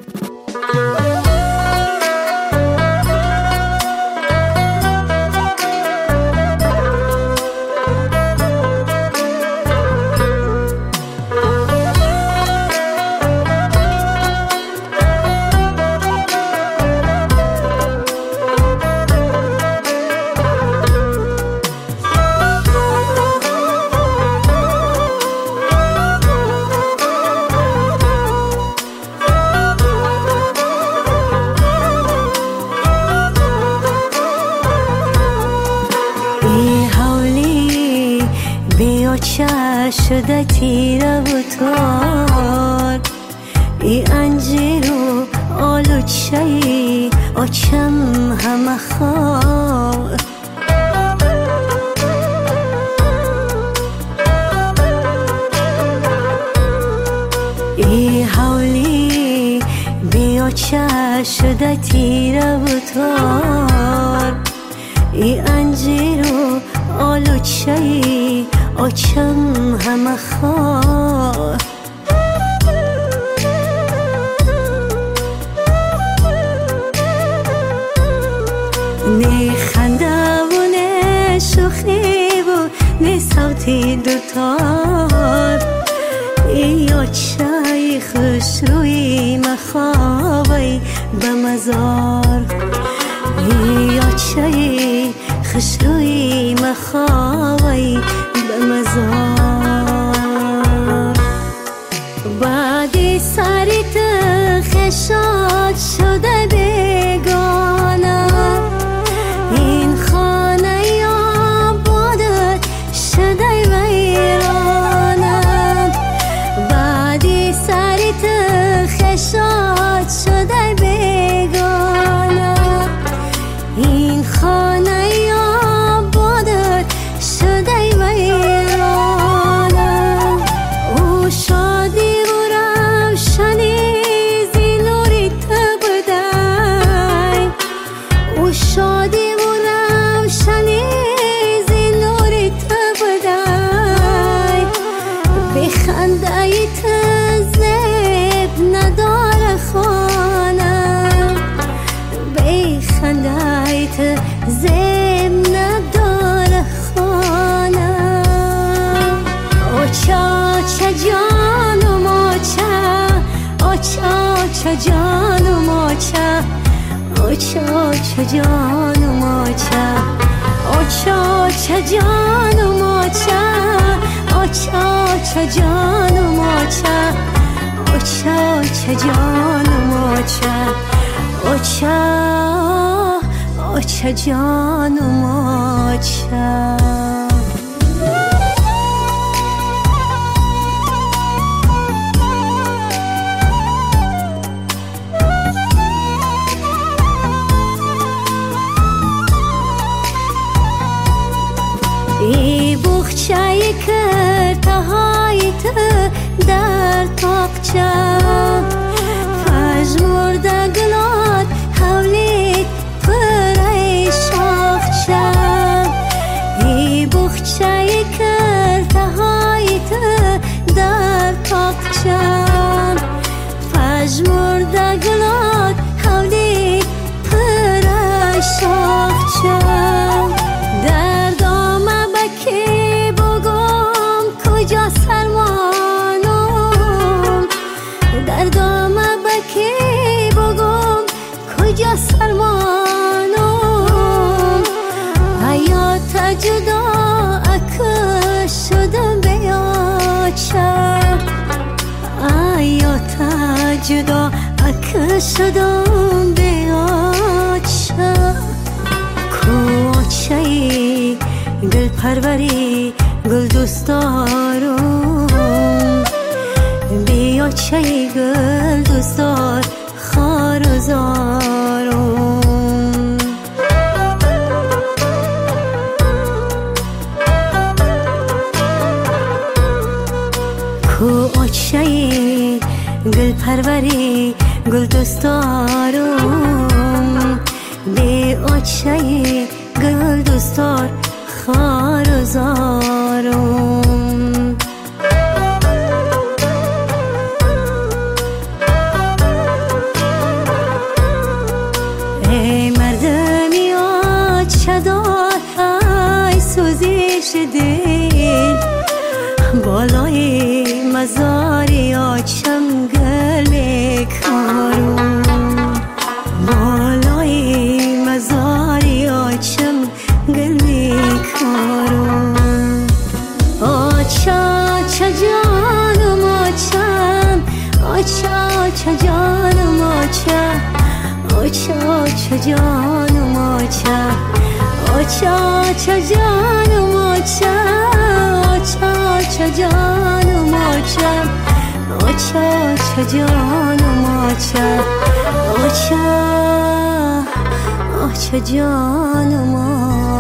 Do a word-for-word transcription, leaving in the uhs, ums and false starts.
چه شده تیره و تار ای انجیر و آلوچه ای آچم همه خواه ای حولی بیا چه شده تیره و تار ای انجیر و آلوچه ای آچم همه خواه نه خنده و نه شوخی و نه صوتی دوتار ای آچه خوش روی مخوابی به مزار ای آچه خوش روی مخوابی به مزار بعدی سری خشاد شده بیگانه این خانه یا بادت شده ویرانه بعدی سری خشاد شده بیگانه این خانه یا بادت شده ویرانه او شادی و روشنی زیلوری تبدای او شادی و روشنی زیلوری تبدای بخندای تزب نداره خانه بخندای تزب نداره خانه آچا چه جانم آچا آچا چه جانم آچا آچا چه جانم آچا آچا چه جانم آچا آچا چه جانم آچا آچا چه جانم آچا آچا آچا جانم آچا ای بخچه کرده هایت در تاقچه پژمرده گلات حولیت پره شاخچه ای بخچه کرده هایت در تاقچه پژمرده گلات حولیت پره شاخچه در دامه بکی بگم کجا سرمانم در دامه بکی بگم کجا سرمانم حیات جدا اکش شدم بیاچه حیات جدا اکش شدم بیاچه کوچه‌ای گل پروری گل دوستارم بیا چه گل دوستار خار و زارم کوچه‌ای گل پروری گل دوستارم بیا چه گل دوستار خار و زارم جانم آچا آچا آچا جانم آچا آچا آچا جانم آچا آچا آچا جانم آچا آچا آچا جانم آچا